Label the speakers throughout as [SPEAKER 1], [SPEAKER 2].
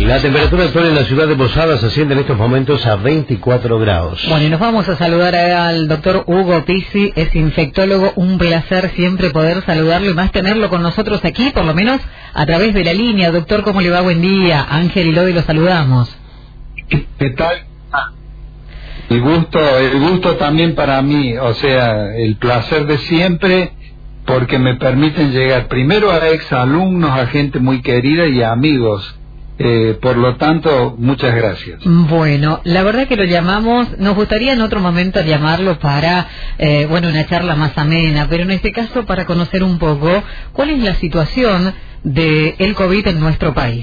[SPEAKER 1] La temperatura actual en la ciudad de Posadas asciende en estos momentos a 24 grados.
[SPEAKER 2] Bueno, y nos vamos a saludar al doctor Hugo Pizzi, es infectólogo. Un placer siempre poder saludarlo y más tenerlo con nosotros aquí, por lo menos a través de la línea. Doctor, ¿cómo le va? Buen día. Ángel y Lodi lo saludamos.
[SPEAKER 3] ¿Qué tal? El gusto también para mí, o sea, el placer de siempre, porque me permiten llegar primero a exalumnos, a gente muy querida y a amigos. Por lo tanto, muchas gracias.
[SPEAKER 2] Bueno, la verdad que lo llamamos, nos gustaría en otro momento llamarlo para, una charla más amena, pero en este caso para conocer un poco cuál es la situación del COVID en nuestro país.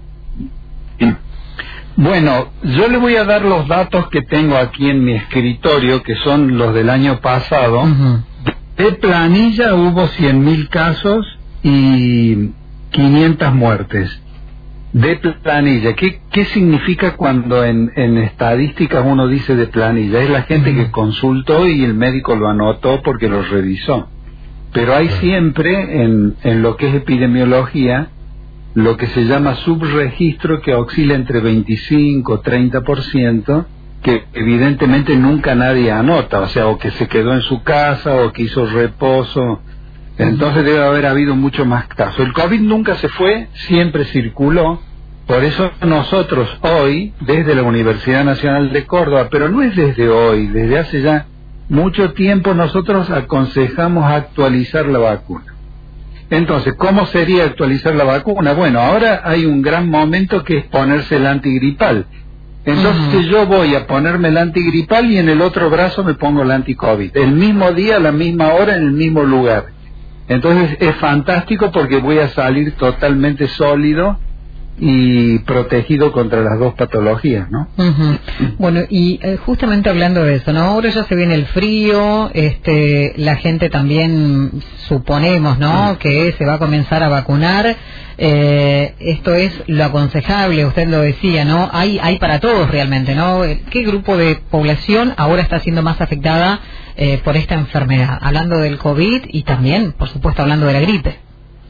[SPEAKER 3] Bueno, yo le voy a dar los datos que tengo aquí en mi escritorio, que son los del año pasado.
[SPEAKER 2] Uh-huh.
[SPEAKER 3] De planilla hubo 100.000 casos y 500 muertes. De planilla, ¿qué significa cuando en estadísticas uno dice de planilla? Es la gente que consultó y el médico lo anotó porque lo revisó. Pero hay siempre en lo que es epidemiología lo que se llama subregistro, que oscila entre 25 y 30%, que evidentemente nunca nadie anota, o sea, o que se quedó en su casa o que hizo reposo. Entonces debe haber habido mucho más casos. El COVID nunca se fue, siempre circuló. Por eso nosotros hoy, desde la Universidad Nacional de Córdoba, pero no es desde hoy, desde hace ya mucho tiempo, nosotros aconsejamos actualizar la vacuna. Entonces, ¿cómo sería actualizar la vacuna? Bueno, ahora hay un gran momento que es ponerse el antigripal. Entonces yo voy a ponerme el antigripal y en el otro brazo me pongo el anticovid. El mismo día, a la misma hora, en el mismo lugar. Entonces es fantástico porque voy a salir totalmente sólido y protegido contra las dos patologías, ¿no?
[SPEAKER 2] Uh-huh. Bueno, y justamente hablando de eso, ¿no? Ahora ya se viene el frío, la gente también suponemos, ¿no? Que se va a comenzar a vacunar. Esto es lo aconsejable, usted lo decía, ¿no? Hay para todos realmente, ¿no? ¿Qué grupo de población ahora está siendo más afectada por esta enfermedad? Hablando del COVID y también, por supuesto, hablando de la gripe.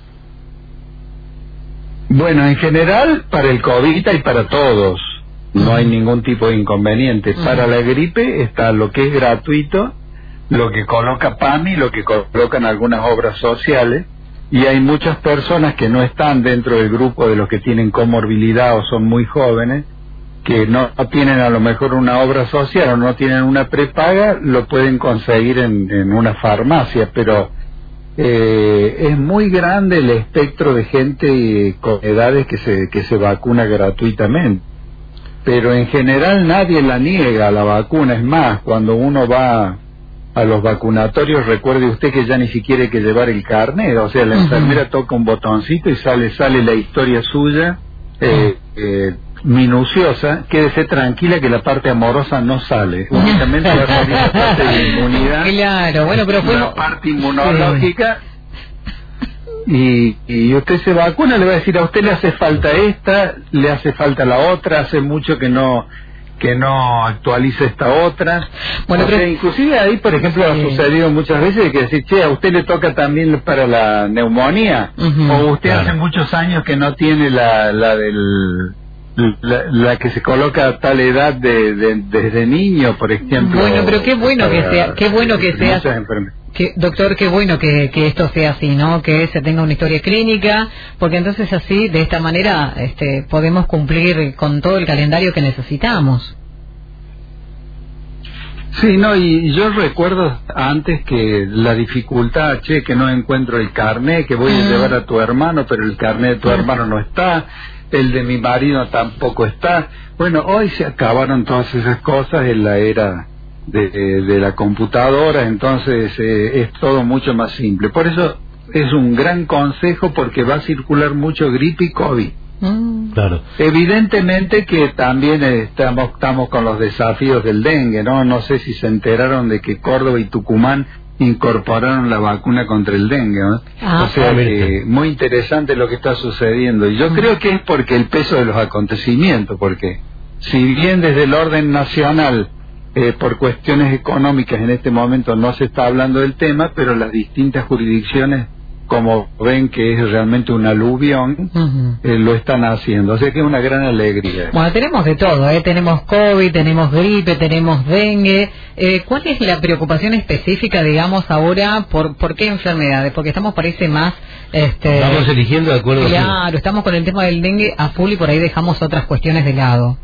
[SPEAKER 3] Bueno, en general, para el COVID hay para todos, no hay ningún tipo de inconveniente. Para la gripe está lo que es gratuito, lo que coloca PAMI, lo que colocan algunas obras sociales, y hay muchas personas que no están dentro del grupo de los que tienen comorbilidad o son muy jóvenes, que no tienen a lo mejor una obra social o no tienen una prepaga, lo pueden conseguir en una farmacia, pero es muy grande el espectro de gente con edades que se vacuna gratuitamente, pero en general nadie la niega la vacuna. Es más, cuando uno va a los vacunatorios, recuerde usted que ya ni siquiera hay que llevar el carnet, o sea, la enfermera toca un botoncito y sale la historia suya minuciosa. Quédese tranquila que la parte amorosa no sale, únicamente va a salir la parte de inmunidad.
[SPEAKER 2] Claro, bueno, pero fue
[SPEAKER 3] la parte inmunológica. Y usted se vacuna, le va a decir: a usted le hace falta esta, le hace falta la otra, hace mucho que no actualiza esta otra. Bueno, o sea, inclusive ahí, por ejemplo, ha sucedido muchas veces de que decir: che, a usted le toca también para la neumonía, o usted hace muchos años que no tiene la que se coloca a tal edad desde niño, por ejemplo.
[SPEAKER 2] Bueno, pero qué bueno que sea, doctor, qué bueno que esto sea así, ¿no? Que se tenga una historia clínica, porque entonces así, de esta manera, podemos cumplir con todo el calendario que necesitamos.
[SPEAKER 3] Sí, no, y yo recuerdo antes que la dificultad, que no encuentro el carnet, que voy a llevar a tu hermano, pero el carnet de tu hermano no está, el de mi marido tampoco está. Bueno, hoy se acabaron todas esas cosas en la era de la computadora, entonces es todo mucho más simple. Por eso es un gran consejo, porque va a circular mucho gripe y COVID.
[SPEAKER 1] Claro.
[SPEAKER 3] Evidentemente que también estamos con los desafíos del dengue, ¿no? No sé si se enteraron de que Córdoba y Tucumán incorporaron la vacuna contra el dengue, ¿no? O sea que muy interesante lo que está sucediendo, y yo creo que es porque el peso de los acontecimientos, porque si bien desde el orden nacional por cuestiones económicas en este momento no se está hablando del tema, pero las distintas jurisdicciones como ven que es realmente un aluvión, lo están haciendo. O sea que es una gran alegría.
[SPEAKER 2] Bueno, tenemos de todo, tenemos COVID, tenemos gripe, tenemos dengue. ¿Cuál es la preocupación específica, digamos, ahora? ¿Por qué enfermedades? Porque estamos, parece, más...
[SPEAKER 1] Vamos eligiendo de acuerdo.
[SPEAKER 2] Claro, estamos con el tema del dengue a full y por ahí dejamos otras cuestiones de lado.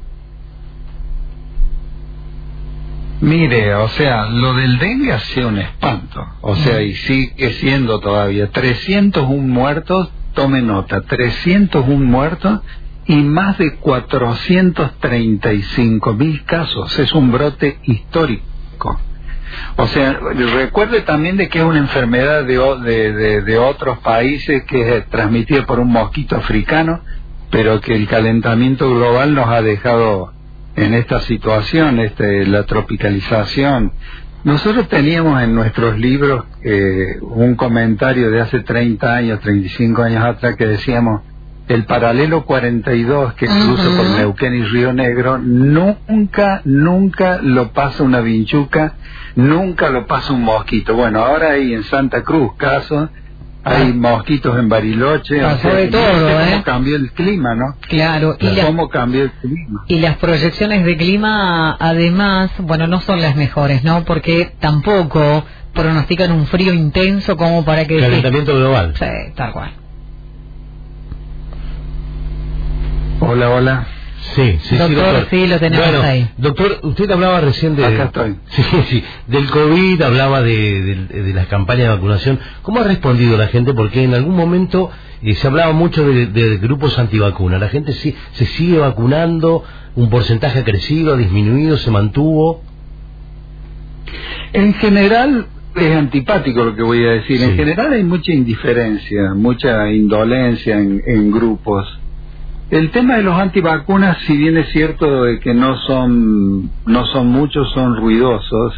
[SPEAKER 3] Mire, o sea, lo del dengue ha sido un espanto. O sea, y sigue siendo todavía. 301 muertos, tome nota, 301 muertos y más de 435.000 casos. Es un brote histórico. O sea, recuerde también de que es una enfermedad de otros países que es transmitida por un mosquito africano, pero que el calentamiento global nos ha dejado en esta situación, la tropicalización. Nosotros teníamos en nuestros libros un comentario de hace 30 años, 35 años atrás, que decíamos: el paralelo 42 que cruza por Neuquén y Río Negro nunca lo pasa una vinchuca, nunca lo pasa un mosquito. Bueno, ahora hay en Santa Cruz casos, hay mosquitos en Bariloche.
[SPEAKER 2] Pasó de todo,
[SPEAKER 3] cómo cambió el clima, ¿no?
[SPEAKER 2] Claro.
[SPEAKER 3] Cómo cambió el clima.
[SPEAKER 2] Y las proyecciones de clima, además, bueno, no son las mejores, ¿no? Porque tampoco pronostican un frío intenso como para que...
[SPEAKER 1] Calentamiento global.
[SPEAKER 2] Sí, tal cual.
[SPEAKER 3] Hola.
[SPEAKER 1] Sí,
[SPEAKER 2] doctor. Sí, lo tenemos ahí.
[SPEAKER 1] Doctor, usted hablaba recién de...
[SPEAKER 3] Acá estoy.
[SPEAKER 1] Sí, del COVID, hablaba de las campañas de vacunación. ¿Cómo ha respondido la gente? Porque en algún momento se hablaba mucho de grupos antivacunas. La gente sí se sigue vacunando, un porcentaje ha crecido, ha disminuido, se mantuvo.
[SPEAKER 3] En general es antipático lo que voy a decir. En general hay mucha indiferencia, mucha indolencia en grupos. El tema de los antivacunas, si bien es cierto de que no son muchos, son ruidosos,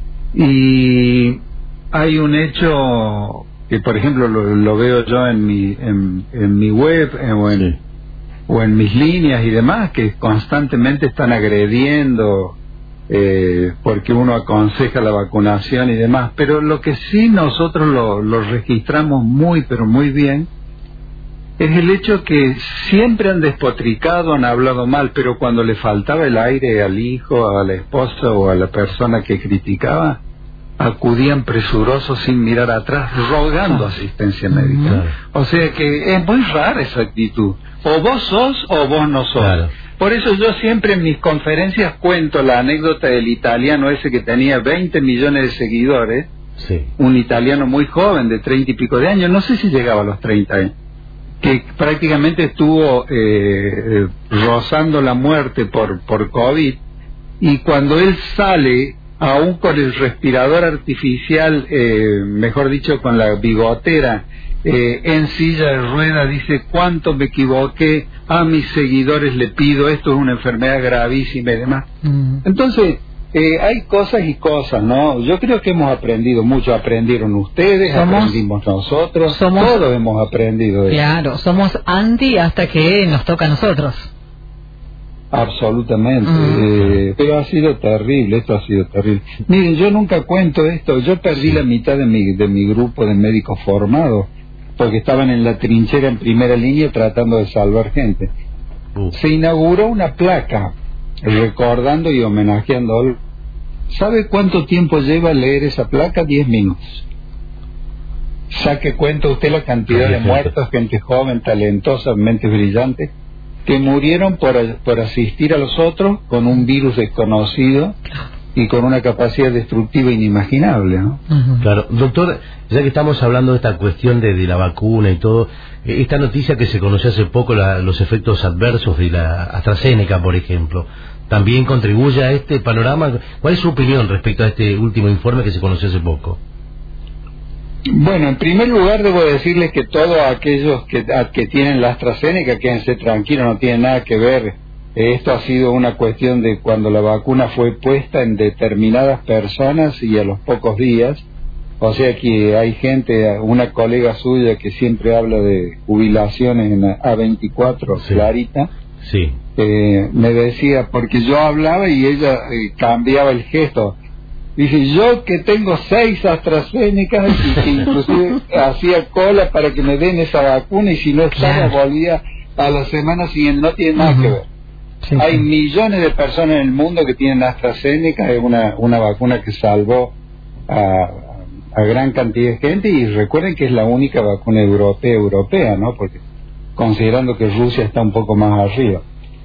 [SPEAKER 3] y hay un hecho que, por ejemplo, lo veo yo en mi web o en mis líneas y demás, que constantemente están agrediendo porque uno aconseja la vacunación y demás. Pero lo que sí nosotros lo registramos muy, pero muy bien, es el hecho que siempre han despotricado, han hablado mal, pero cuando le faltaba el aire al hijo, a la esposa o a la persona que criticaba, acudían presurosos sin mirar atrás, rogando asistencia médica. O sea que es muy rara esa actitud. O vos sos o vos no sos. Claro. Por eso yo siempre en mis conferencias cuento la anécdota del italiano ese que tenía 20 millones de seguidores, un italiano muy joven, de 30 y pico de años, no sé si llegaba a los 30 años, que prácticamente estuvo rozando la muerte por COVID, y cuando él sale, aún con el respirador artificial, mejor dicho, con la bigotera, en silla de ruedas, dice: cuánto me equivoqué, a mis seguidores le pido, esto es una enfermedad gravísima y demás. Entonces, hay cosas y cosas, ¿no? Yo creo que hemos aprendido mucho. Aprendieron ustedes, aprendimos nosotros, todos hemos aprendido.
[SPEAKER 2] Claro, somos anti hasta que nos toca a nosotros.
[SPEAKER 3] Absolutamente. Pero ha sido terrible, esto ha sido terrible. Miren, yo nunca cuento esto. Yo perdí la mitad de mi grupo de médicos formados porque estaban en la trinchera en primera línea tratando de salvar gente. Se inauguró una placa recordando y homenajeando. ¿Sabe cuánto tiempo lleva leer esa placa? 10 minutos. Saque cuenta usted la cantidad de muertos, gente joven, talentosa, mentes brillantes, que murieron por asistir a los otros con un virus desconocido y con una capacidad destructiva inimaginable, ¿no?
[SPEAKER 1] Claro. Doctor, ya que estamos hablando de esta cuestión de la vacuna y todo, esta noticia que se conoció hace poco, los efectos adversos de la AstraZeneca, por ejemplo, ¿también contribuye a este panorama? ¿Cuál es su opinión respecto a este último informe que se conoció hace poco?
[SPEAKER 3] Bueno, en primer lugar debo decirles que todos aquellos que tienen la AstraZeneca, quédense tranquilos, no tiene nada que ver. Esto ha sido una cuestión de cuando la vacuna fue puesta en determinadas personas y a los pocos días. O sea que hay gente, una colega suya que siempre habla de jubilaciones en A24, Clarita, me decía, porque yo hablaba y ella cambiaba el gesto. Dice, yo que tengo 6 AstraZeneca y que inclusive hacía cola para que me den esa vacuna y si no estaba volvía a la semana siguiente. No tiene nada que ver.
[SPEAKER 2] Sí,
[SPEAKER 3] Hay
[SPEAKER 2] sí.
[SPEAKER 3] millones de personas en el mundo que tienen AstraZeneca, es una vacuna que salvó a gran cantidad de gente, y recuerden que es la única vacuna europea, ¿no? Porque considerando que Rusia está un poco más arriba.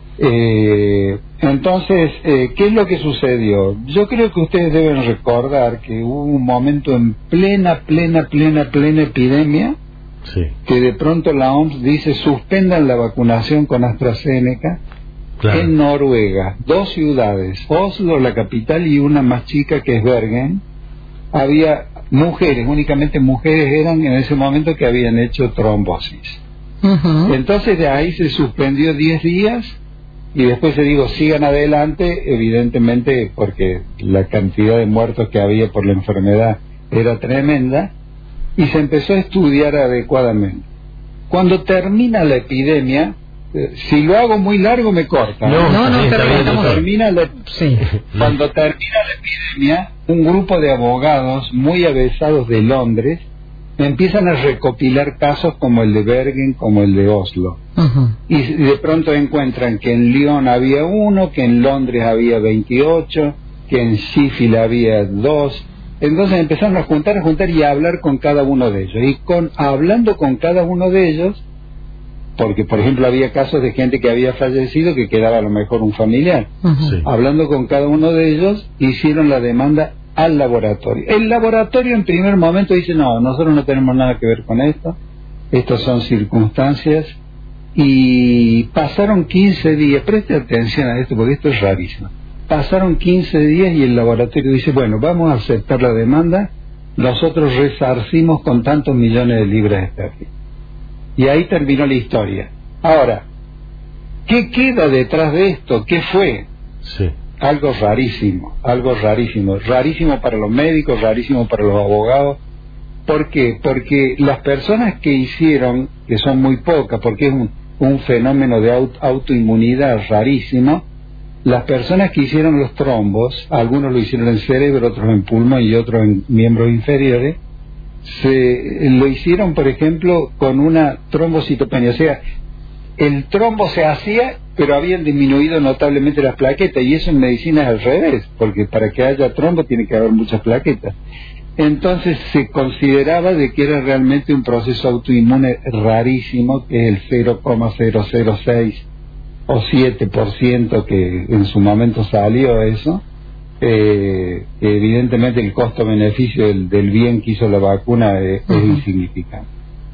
[SPEAKER 3] Entonces, ¿qué es lo que sucedió? Yo creo que ustedes deben recordar que hubo un momento en plena epidemia,
[SPEAKER 1] Sí,
[SPEAKER 3] que de pronto la OMS dice suspendan la vacunación con AstraZeneca.
[SPEAKER 1] claro.
[SPEAKER 3] En Noruega, 2 ciudades, Oslo, la capital, y una más chica que es Bergen, había mujeres, únicamente mujeres eran en ese momento que habían hecho trombosis. Entonces de ahí se suspendió 10 días y después se digo, sigan adelante, evidentemente porque la cantidad de muertos que había por la enfermedad era tremenda, y se empezó a estudiar adecuadamente. Cuando termina la epidemia, si lo hago muy largo me corta.
[SPEAKER 1] No, está bien,
[SPEAKER 3] Cuando
[SPEAKER 1] doctor.
[SPEAKER 3] termina la
[SPEAKER 2] Sí.
[SPEAKER 3] Cuando termina la epidemia, un grupo de abogados muy avesados de Londres empiezan a recopilar casos como el de Bergen, como el de Oslo. Y de pronto encuentran que en Lyon había 1, que en Londres había 28, que en Sheffield había 2. Entonces empezaron a juntar y a hablar con cada uno de ellos. Y hablando con cada uno de ellos, porque por ejemplo había casos de gente que había fallecido que quedaba a lo mejor un familiar.
[SPEAKER 1] Sí.
[SPEAKER 3] Hablando con cada uno de ellos, hicieron la demanda al laboratorio. El laboratorio en primer momento dice, no, nosotros no tenemos nada que ver con esto, estas son circunstancias, y pasaron 15 días, preste atención a esto porque esto es rarísimo, pasaron 15 días y el laboratorio dice, bueno, vamos a aceptar la demanda, nosotros resarcimos con tantos millones de libras esterlinas. Y ahí terminó la historia. Ahora, ¿qué queda detrás de esto? ¿Qué fue?
[SPEAKER 1] Sí.
[SPEAKER 3] Algo rarísimo para los médicos, rarísimo para los abogados. ¿Por qué? Porque las personas que hicieron, que son muy pocas, porque es un fenómeno de autoinmunidad rarísimo, las personas que hicieron los trombos, algunos lo hicieron en cerebro, otros en pulmón y otros en miembros inferiores, lo hicieron, por ejemplo, con una trombocitopenia, o sea, el trombo se hacía, pero habían disminuido notablemente las plaquetas, y eso en medicina es al revés, porque para que haya trombo tiene que haber muchas plaquetas. Entonces se consideraba de que era realmente un proceso autoinmune rarísimo, que es el 0,006 o 7% que en su momento salió eso. Evidentemente el costo-beneficio del bien que hizo la vacuna es insignificante.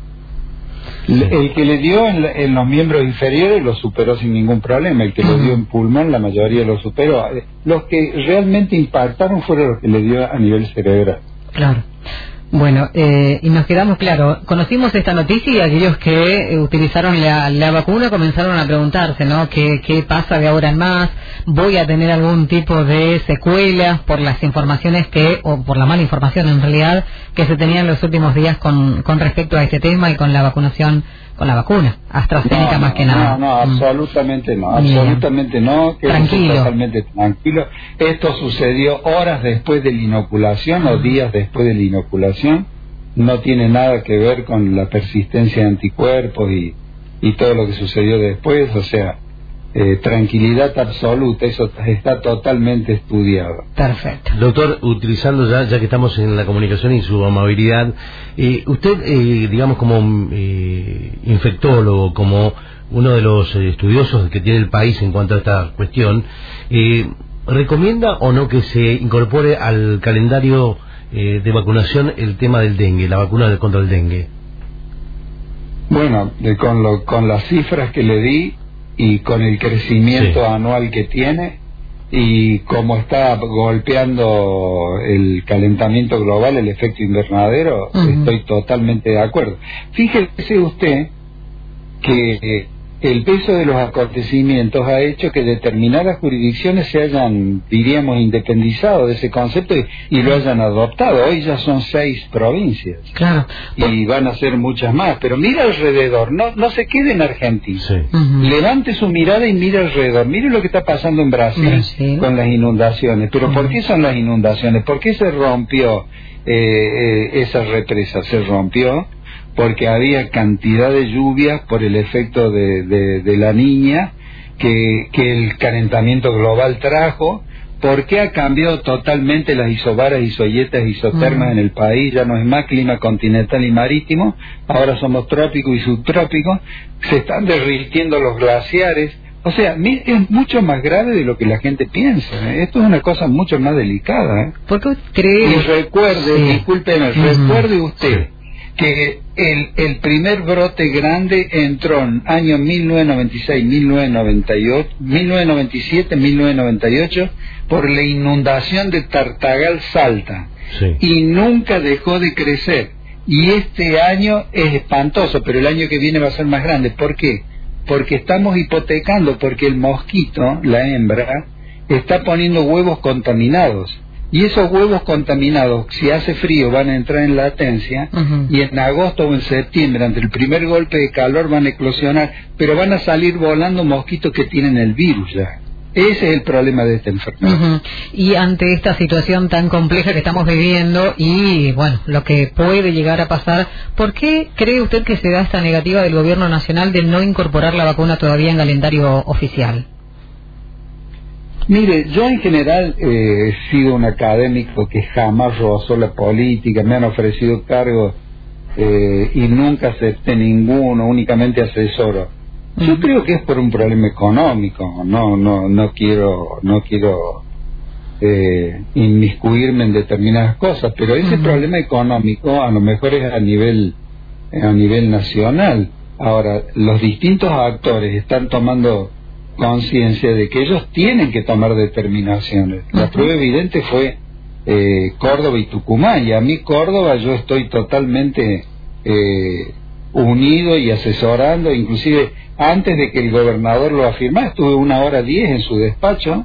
[SPEAKER 3] El que le dio en los miembros inferiores lo superó sin ningún problema, el que lo dio en pulmón la mayoría lo superó. Los que realmente impactaron fueron los que le dio a nivel cerebral.
[SPEAKER 2] Claro. Bueno, y nos quedamos claro, conocimos esta noticia y aquellos que utilizaron la vacuna comenzaron a preguntarse, ¿no? ¿Qué pasa de ahora en más? ¿Voy a tener algún tipo de secuelas por las informaciones o por la mala información en realidad, que se tenían en los últimos días con respecto a este tema y con la vacunación, con la vacuna AstraZeneca más que nada?
[SPEAKER 3] No, absolutamente no, absolutamente no,
[SPEAKER 2] Tranquilo.
[SPEAKER 3] Totalmente tranquilo. Esto sucedió horas después de la inoculación o días después de la inoculación, no tiene nada que ver con la persistencia de anticuerpos y todo lo que sucedió después, o sea, tranquilidad absoluta, eso está totalmente estudiado.
[SPEAKER 2] Perfecto.
[SPEAKER 1] Doctor, utilizando ya que estamos en la comunicación y su amabilidad, usted, digamos, como infectólogo, como uno de los estudiosos que tiene el país en cuanto a esta cuestión, ¿recomienda o no que se incorpore al calendario de vacunación el tema del dengue, la vacuna contra el dengue?
[SPEAKER 3] Bueno, con las cifras que le di y con el crecimiento anual que tiene y como está golpeando el calentamiento global, el efecto invernadero, estoy totalmente de acuerdo. Fíjese usted que el peso de los acontecimientos ha hecho que determinadas jurisdicciones se hayan, diríamos, independizado de ese concepto y lo hayan adoptado. Hoy ya son 6 provincias.
[SPEAKER 2] Claro.
[SPEAKER 3] Y van a ser muchas más. Pero mira alrededor, no se quede en Argentina.
[SPEAKER 1] Sí.
[SPEAKER 3] Levante su mirada y mire alrededor. Mire lo que está pasando en Brasil con las inundaciones. Pero ¿por qué son las inundaciones? ¿Por qué se rompió esa represa? Se rompió porque había cantidad de lluvias por el efecto de la Niña que el calentamiento global trajo. ¿Por qué ha cambiado totalmente las isobaras, isoyetas, isotermas en el país? Ya no es más clima continental y marítimo, ahora somos trópicos y subtrópicos, se están derritiendo los glaciares. O sea, es mucho más grave de lo que la gente piensa. Esto es una cosa mucho más delicada.
[SPEAKER 2] ¿Por qué cree?
[SPEAKER 3] Y recuerde, discúlpeme, recuerde usted que el primer brote grande entró en años 1996, 1998, 1997, 1998 por la inundación de Tartagal Salta.
[SPEAKER 1] Sí.
[SPEAKER 3] Y nunca dejó de crecer. Y este año es espantoso, pero el año que viene va a ser más grande. ¿Por qué? Porque estamos hipotecando, porque el mosquito, la hembra, está poniendo huevos contaminados. Y esos huevos contaminados, si hace frío, van a entrar en latencia, y en agosto o en septiembre, ante el primer golpe de calor, van a eclosionar, pero van a salir volando mosquitos que tienen el virus ya. Ese es el problema de esta enfermedad.
[SPEAKER 2] Y ante esta situación tan compleja que estamos viviendo y, bueno, lo que puede llegar a pasar, ¿por qué cree usted que se da esta negativa del gobierno nacional de no incorporar la vacuna todavía en calendario oficial?
[SPEAKER 3] Mire, yo en general he sido un académico que jamás rozó la política, me han ofrecido cargos y nunca acepté ninguno, únicamente asesoro. Yo creo que es por un problema económico, no quiero inmiscuirme en determinadas cosas, pero ese problema económico a lo mejor es a nivel nacional. Ahora, los distintos actores están tomando conciencia de que ellos tienen que tomar determinaciones. La prueba evidente fue Córdoba y Tucumán, y a mí Córdoba yo estoy totalmente unido y asesorando, inclusive antes de que el gobernador lo afirmara, estuve 1:10 en su despacho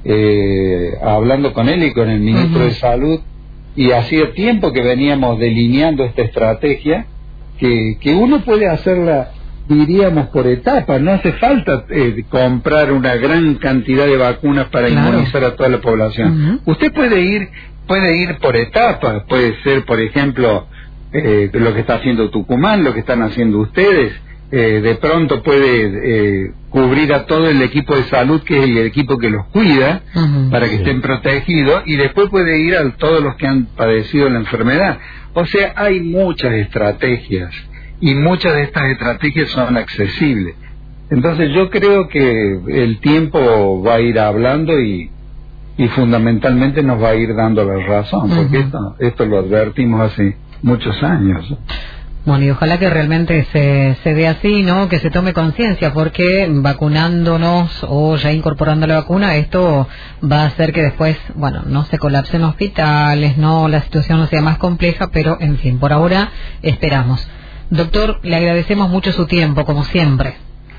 [SPEAKER 3] hablando con él y con el ministro de Salud, y hacía tiempo que veníamos delineando esta estrategia que uno puede hacerla, diríamos, por etapas. No hace falta comprar una gran cantidad de vacunas para inmunizar a toda la población. Usted puede ir por etapas. Puede ser, por ejemplo, lo que está haciendo Tucumán, lo que están haciendo ustedes. De pronto puede cubrir a todo el equipo de salud, que es el equipo que los cuida, para que estén protegidos, y después puede ir a todos los que han padecido la enfermedad. O sea, hay muchas estrategias, y muchas de estas estrategias son accesibles. Entonces yo creo que el tiempo va a ir hablando y fundamentalmente nos va a ir dando la razón, porque esto lo advertimos hace muchos años.
[SPEAKER 2] Bueno, y ojalá que realmente se dé así, ¿no? Que se tome conciencia, porque vacunándonos o ya incorporando la vacuna, esto va a hacer que después, bueno, no se colapsen hospitales, no, la situación no sea más compleja, pero en fin, por ahora esperamos. Doctor, le agradecemos mucho su tiempo, como siempre.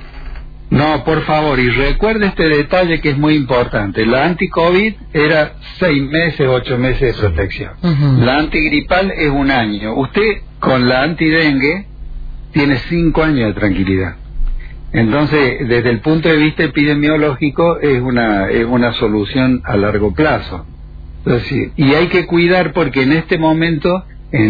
[SPEAKER 3] No, por favor, y recuerde este detalle que es muy importante. La anti-COVID era 6 meses, 8 meses de protección. La antigripal es 1 año. Usted con la antidengue tiene 5 años de tranquilidad. Entonces, desde el punto de vista epidemiológico, es una solución a largo plazo. Entonces, y hay que cuidar, porque en este momento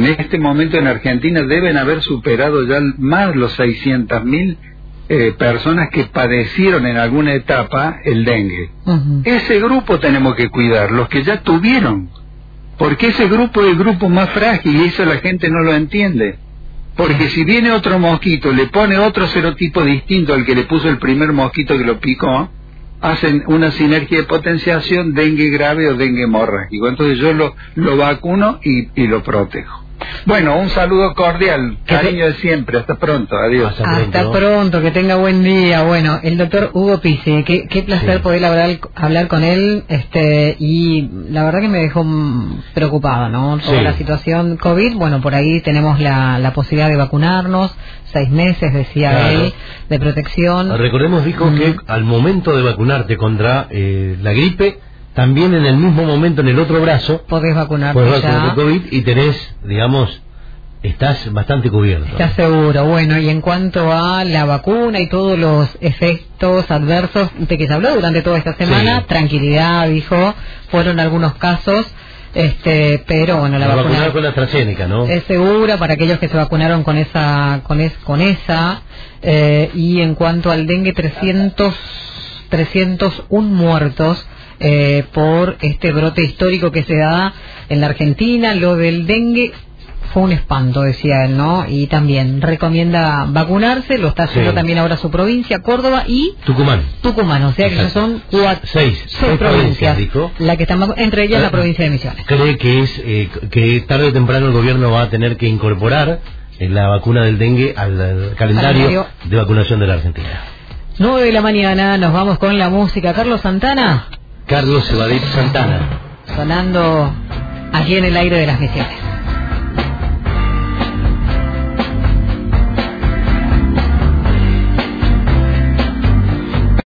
[SPEAKER 3] en Argentina deben haber superado ya más los 600.000 personas que padecieron en alguna etapa el dengue. Ese grupo tenemos que cuidar, los que ya tuvieron, porque ese grupo es el grupo más frágil, y eso la gente no lo entiende. Porque si viene otro mosquito, le pone otro serotipo distinto al que le puso el primer mosquito que lo picó, hacen una sinergia de potenciación, dengue grave o dengue hemorrágico. Entonces yo lo vacuno y lo protejo. Bueno, un saludo cordial, cariño de siempre, hasta pronto, adiós.
[SPEAKER 2] Hasta pronto, que tenga buen día. Bueno, el doctor Hugo Pizzi, qué placer poder hablar con él, y la verdad que me dejó preocupada, ¿no? Toda la situación COVID. Bueno, por ahí tenemos la posibilidad de vacunarnos, 6 meses, decía él, de protección.
[SPEAKER 1] Recordemos, dijo que al momento de vacunarte contra la gripe, también en el mismo momento en el otro brazo
[SPEAKER 2] podés vacunarte
[SPEAKER 1] de COVID y tenés, digamos, estás bastante cubierto.
[SPEAKER 2] Estás seguro. Bueno, y en cuanto a la vacuna y todos los efectos adversos de que se habló durante toda esta semana, tranquilidad, dijo, fueron algunos casos, pero bueno, la vacuna
[SPEAKER 1] con la AstraZeneca, ¿no?
[SPEAKER 2] Es segura para aquellos que se vacunaron con esa, y en cuanto al dengue, 301 muertos por este brote histórico que se da en la Argentina. Lo del dengue fue un espanto, decía él, ¿no? Y también recomienda vacunarse, lo está haciendo también ahora su provincia, Córdoba y Tucumán, o sea que son 6 provincias, la que están entre ellas la provincia de Misiones.
[SPEAKER 1] ¿Cree que que tarde o temprano el gobierno va a tener que incorporar la vacuna del dengue al calendario de vacunación de la Argentina?
[SPEAKER 2] 9 de la mañana, nos vamos con la música. Carlos Santana,
[SPEAKER 1] Carlos Evadir Santana,
[SPEAKER 2] sonando aquí en el aire de las Misiones.